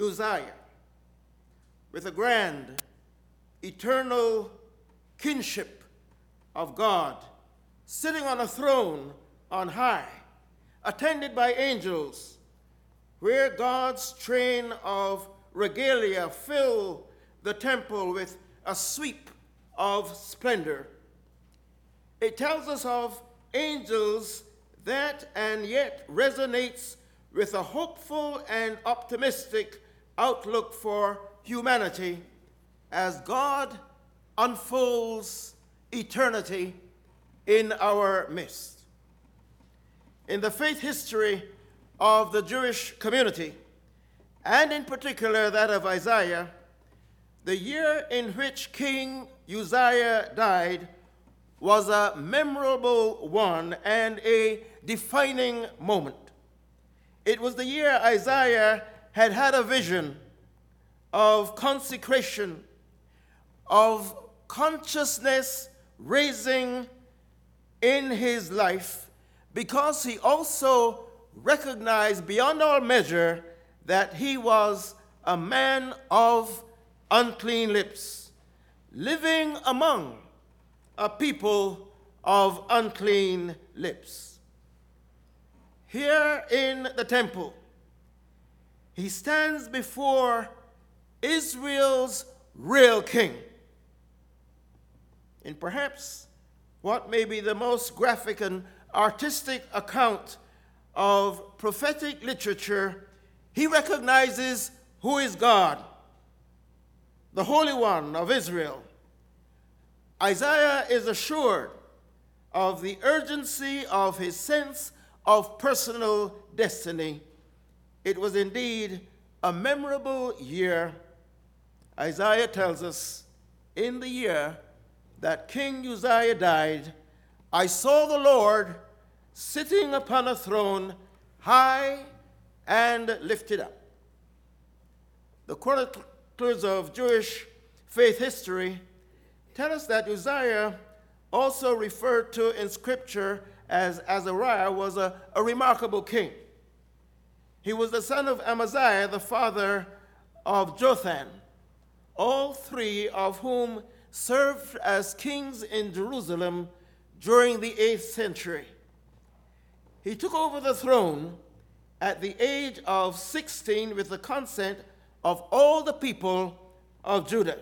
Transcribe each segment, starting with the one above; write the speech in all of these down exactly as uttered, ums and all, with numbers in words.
Uzziah with a grand, eternal kinship of God, sitting on a throne on high, attended by angels, where God's train of regalia fill the temple with a sweep of splendor. It tells us of angels that and yet resonates with a hopeful and optimistic outlook for humanity as God unfolds eternity in our midst. In the faith history of the Jewish community, and in particular that of Isaiah, the year in which King Uzziah died was a memorable one and a defining moment. It was the year Isaiah had had a vision of consecration, of consciousness raising in his life, because he also recognized beyond all measure that he was a man of unclean lips, living among a people of unclean lips. Here in the temple, he stands before Israel's real king. In perhaps what may be the most graphic and artistic account of prophetic literature, he recognizes who is God, the Holy One of Israel. Isaiah is assured of the urgency of his sense of personal destiny. It was indeed a memorable year. Isaiah tells us, in the year that King Uzziah died, I saw the Lord sitting upon a throne, high and lifted up. The chroniclers of Jewish faith history tell us that Uzziah, also referred to in Scripture as Azariah, was a, a remarkable king. He was the son of Amaziah, the father of Jotham, all three of whom served as kings in Jerusalem during the eighth century. He took over the throne at the age of sixteen with the consent of all the people of Judah.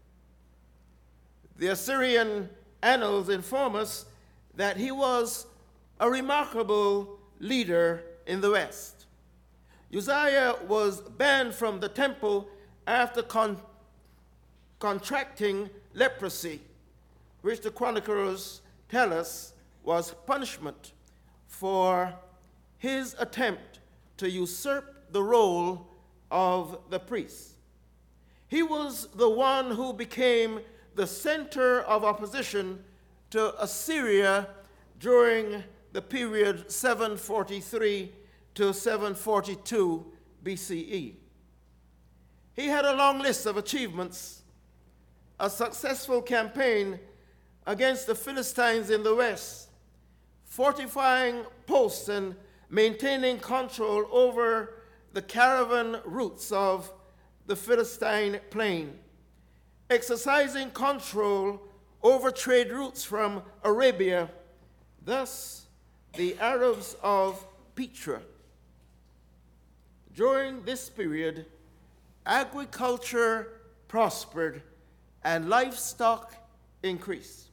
The Assyrian annals inform us that he was a remarkable leader in the West. Uzziah was banned from the temple after con- contracting leprosy, which the chroniclers tell us was punishment for his attempt to usurp the role of the priest. He was the one who became the center of opposition to Assyria during the period seven forty-three to seven forty-two B C E. He had a long list of achievements: a successful campaign against the Philistines in the west, fortifying posts and maintaining control over the caravan routes of the Philistine plain, exercising control over trade routes from Arabia, thus the Arabs of Petra. During this period, agriculture prospered and livestock increased.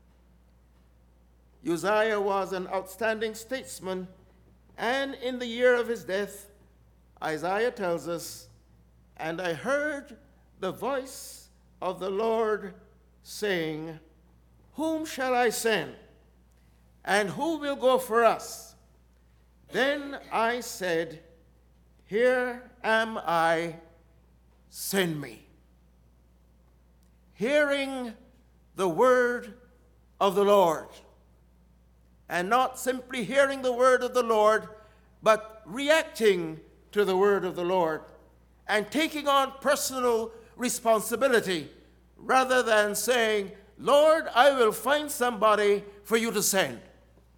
Uzziah was an outstanding statesman, and in the year of his death, Isaiah tells us, and I heard the voice of the Lord saying, whom shall I send? And who will go for us? Then I said, here am I, send me. Hearing the word of the Lord, and not simply hearing the word of the Lord, but reacting to the word of the Lord and taking on personal responsibility rather than saying, Lord, I will find somebody for you to send.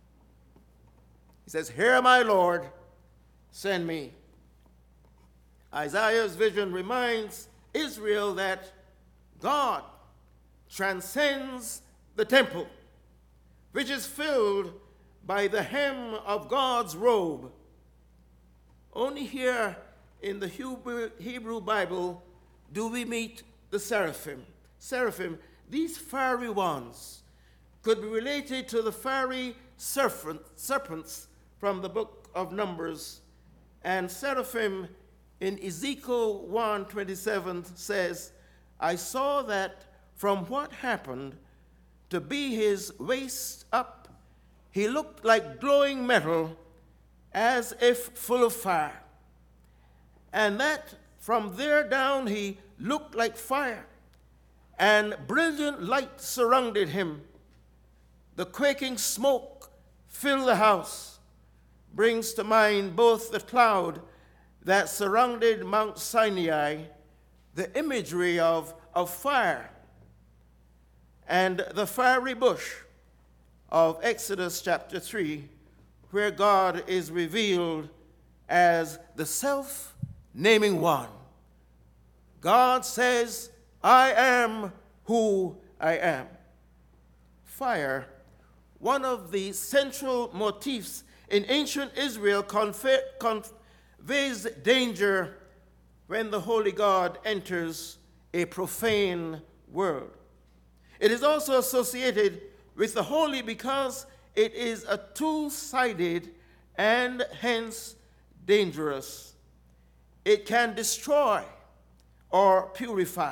He says, here am I, Lord, send me. Isaiah's vision reminds Israel that God transcends the temple, which is filled by the hem of God's robe. Only here in the Hebrew, Hebrew Bible do we meet the seraphim. Seraphim, these fiery ones, could be related to the fiery serpent, serpents from the book of Numbers. And seraphim in Ezekiel one twenty-seven says, I saw that from what happened to be his waist up, he looked like glowing metal as if full of fire. And that from there down he looked like fire, and brilliant light surrounded him. The quaking smoke filled the house, brings to mind both the cloud that surrounded Mount Sinai, the imagery of, of fire, and the fiery bush of Exodus chapter three, where God is revealed as the self-naming one. God says, I am who I am. Fire, one of the central motifs in ancient Israel, convey, conveys danger when the holy God enters a profane world. It is also associated with the holy because it is a two-sided and hence dangerous. It can destroy or purify.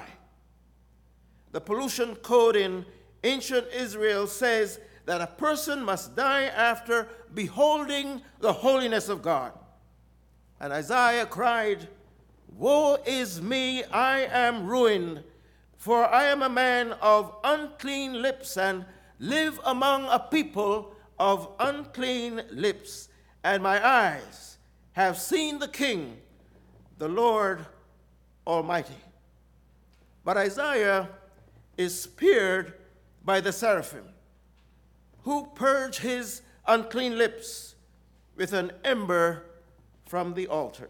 The pollution code in ancient Israel says that a person must die after beholding the holiness of God. And Isaiah cried, woe is me, I am ruined, for I am a man of unclean lips and live among a people of unclean lips, and my eyes have seen the King, the Lord Almighty. But Isaiah is speared by the seraphim, who purge his unclean lips with an ember from the altar.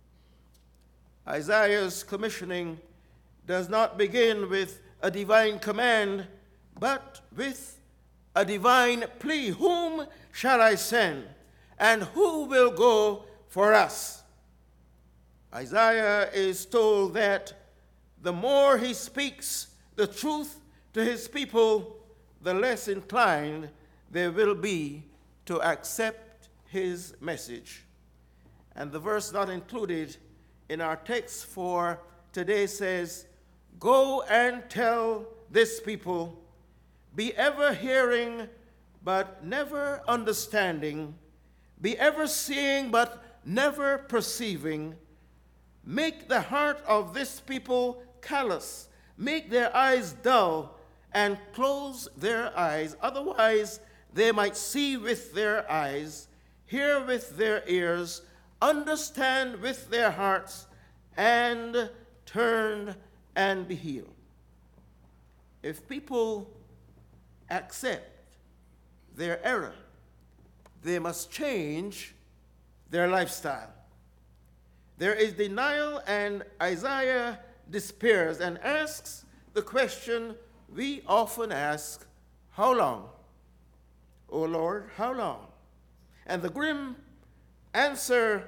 Isaiah's commissioning does not begin with a divine command, but with a divine plea. Whom shall I send, and who will go for us? Isaiah is told that the more he speaks the truth to his people, the less inclined they will be to accept his message. And the verse not included in our text for today says, go and tell this people, be ever hearing but never understanding, be ever seeing but never perceiving. Make the heart of this people callous, make their eyes dull, and close their eyes. Otherwise, they might see with their eyes, hear with their ears, understand with their hearts, and turn and be healed. If people accept their error, they must change their lifestyle. There is denial, and Isaiah despairs and asks the question we often ask, how long? O Lord, how long? And the grim answer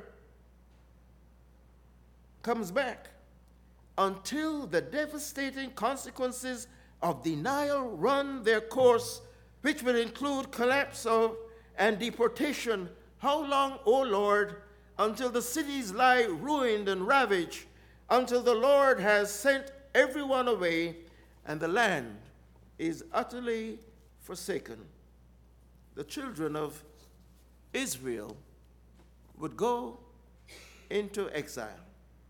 comes back, until the devastating consequences of denial run their course, which will include collapse of and deportation. How long, O Lord, until the cities lie ruined and ravaged, until the Lord has sent everyone away and the land is utterly forsaken? The children of Israel would go into exile.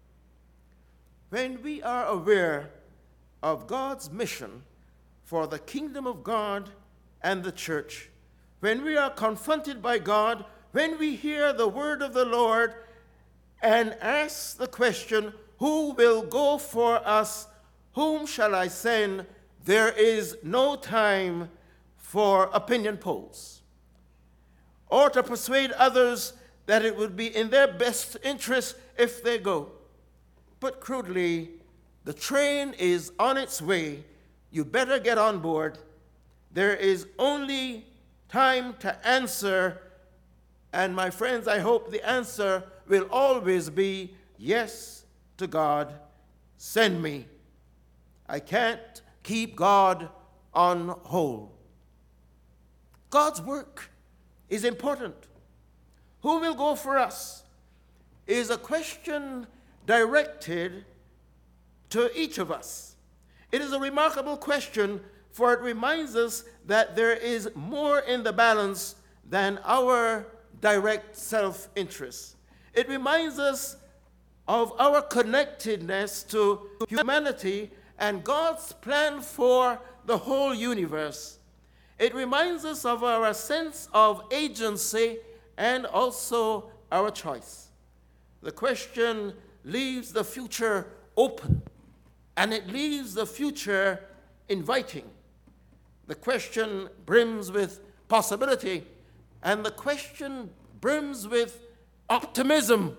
When we are aware of God's mission for the kingdom of God and the church, when we are confronted by God, when we hear the word of the Lord and ask the question, who will go for us? Whom shall I send? There is no time for opinion polls or to persuade others that it would be in their best interest if they go. Put crudely, the train is on its way. You better get on board. There is only time to answer. And my friends, I hope the answer will always be yes to God. Send me. I can't keep God on hold. God's work is important. Who will go for us is a question directed to each of us. It is a remarkable question, for it reminds us that there is more in the balance than our direct self-interest. It reminds us of our connectedness to humanity and God's plan for the whole universe. It reminds us of our sense of agency and also our choice. The question leaves the future open, and it leaves the future inviting. The question brims with possibility, and the question brims with optimism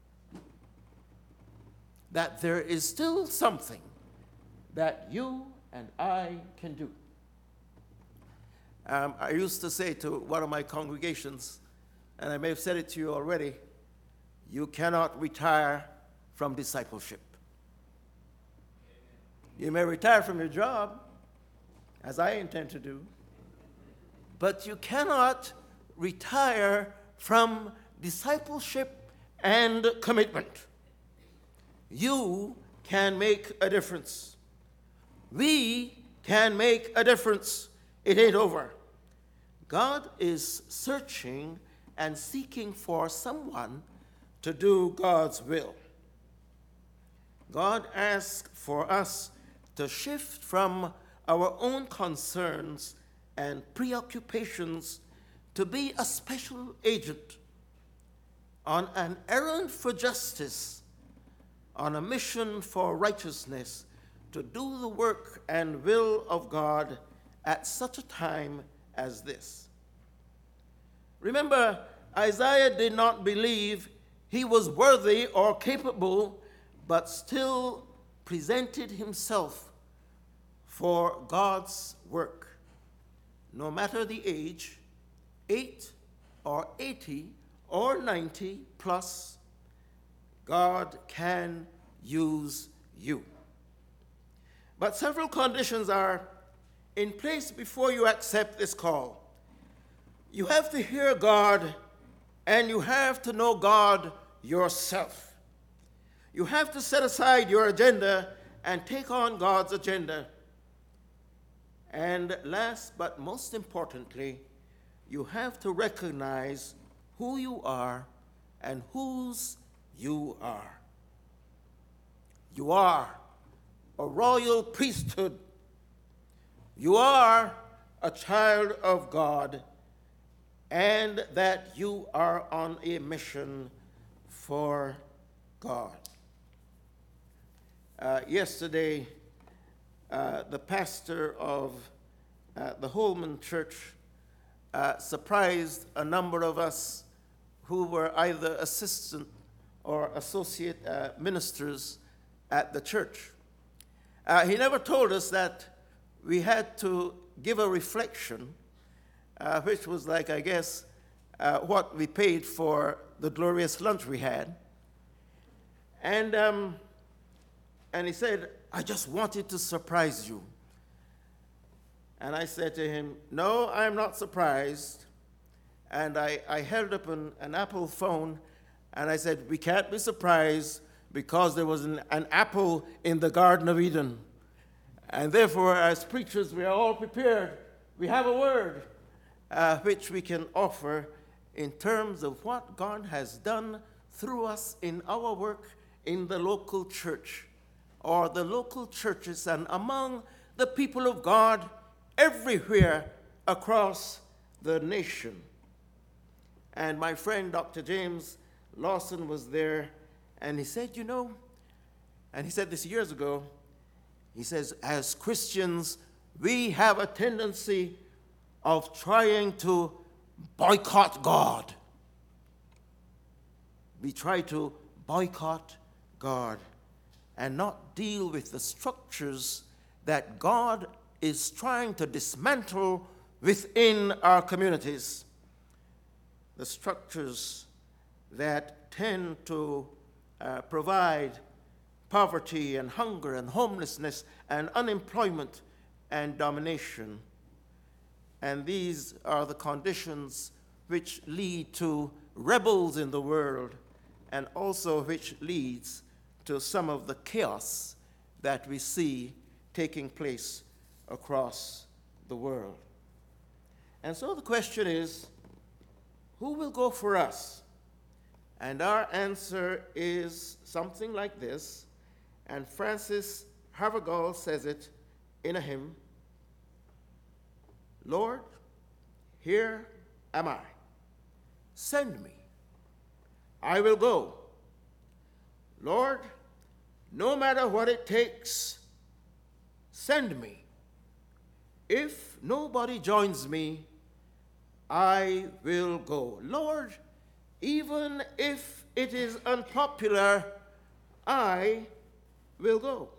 that there is still something that you and I can do. Um, I used to say to one of my congregations, and I may have said it to you already, you cannot retire from discipleship. You may retire from your job, as I intend to do, but you cannot retire from discipleship and commitment. You can make a difference. We can make a difference. It ain't over. God is searching and seeking for someone to do God's will. God asks for us to shift from our own concerns and preoccupations to be a special agent on an errand for justice, on a mission for righteousness, to do the work and will of God at such a time as this. Remember, Isaiah did not believe he was worthy or capable, but still presented himself for God's work. No matter the age, eight or eighty or ninety plus, God can use you. But several conditions are in place before you accept this call. You have to hear God, and you have to know God yourself. You have to set aside your agenda and take on God's agenda. And last but most importantly, you have to recognize who you are and whose you are. You are a royal priesthood. You are a child of God, and that you are on a mission for God. Uh, yesterday, uh, the pastor of uh, the Holman Church uh, surprised a number of us who were either assistant or associate uh, ministers at the church. Uh, he never told us that we had to give a reflection, uh, which was like, I guess, uh, what we paid for the glorious lunch we had. And, um, and he said, I just wanted to surprise you. And I said to him, no, I'm not surprised. And I, I held up an, an Apple phone, and I said, we can't be surprised because there was an, an apple in the Garden of Eden. And therefore, as preachers, we are all prepared. We have a word uh, which we can offer in terms of what God has done through us in our work in the local church, or the local churches, and among the people of God everywhere across the nation. And my friend, Doctor James Lawson, was there, and he said, you know, and he said this years ago, he says, as Christians, we have a tendency of trying to boycott God. We try to boycott God. and not deal with the structures that God is trying to dismantle within our communities. The structures that tend to uh, provide poverty and hunger and homelessness and unemployment and domination. And these are the conditions which lead to rebels in the world, and also which leads to some of the chaos that we see taking place across the world. And so the question is, who will go for us? And our answer is something like this, and Francis Havergal says it in a hymn: Lord, here am I. Send me. I will go. Lord, no matter what it takes, send me. If nobody joins me, I will go. Lord, even if it is unpopular, I will go.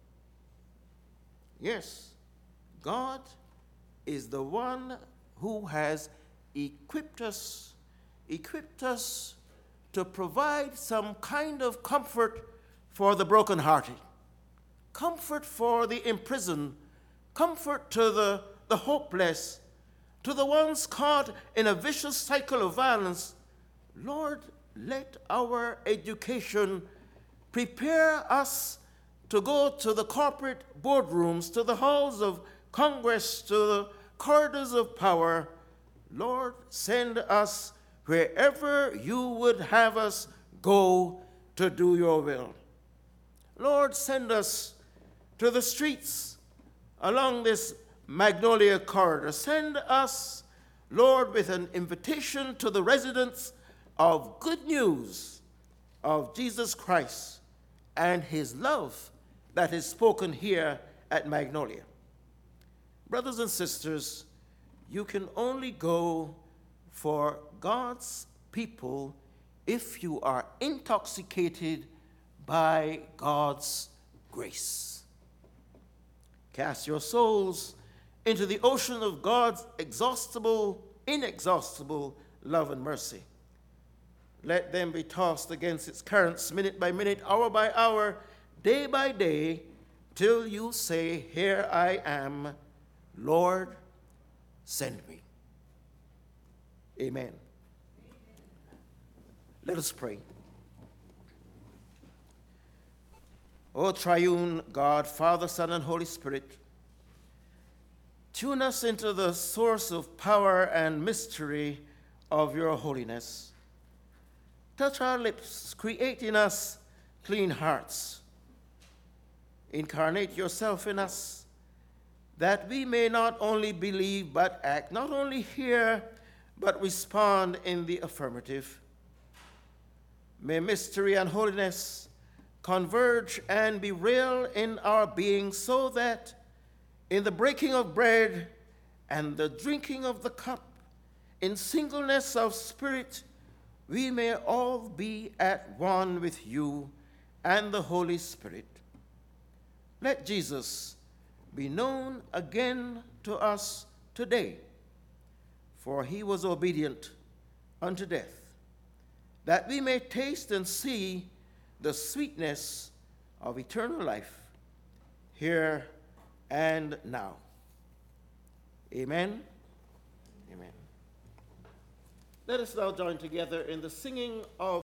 Yes, God is the one who has equipped us, equipped us to provide some kind of comfort for the brokenhearted, comfort for the imprisoned, comfort to the, the hopeless, to the ones caught in a vicious cycle of violence. Lord, let our education prepare us to go to the corporate boardrooms, to the halls of Congress, to the corridors of power. Lord, send us wherever you would have us go to do your will. Lord, send us to the streets along this Magnolia corridor. Send us, Lord, with an invitation to the residents of good news of Jesus Christ and his love that is spoken here at Magnolia. Brothers and sisters, you can only go for God's people if you are intoxicated by God's grace. Cast your souls into the ocean of God's exhaustible, inexhaustible love and mercy. Let them be tossed against its currents minute by minute, hour by hour, day by day, till you say, here I am, Lord, send me. Amen. Let us pray. O triune God, Father, Son, and Holy Spirit, tune us into the source of power and mystery of your holiness. Touch our lips, create in us clean hearts. Incarnate yourself in us, that we may not only believe but act, not only hear but respond in the affirmative. May mystery and holiness converge and be real in our being, so that in the breaking of bread and the drinking of the cup, in singleness of spirit, we may all be at one with you and the Holy Spirit. Let Jesus be known again to us today, for he was obedient unto death, that we may taste and see the sweetness of eternal life here and now. Amen. Amen. Let us now join together in the singing of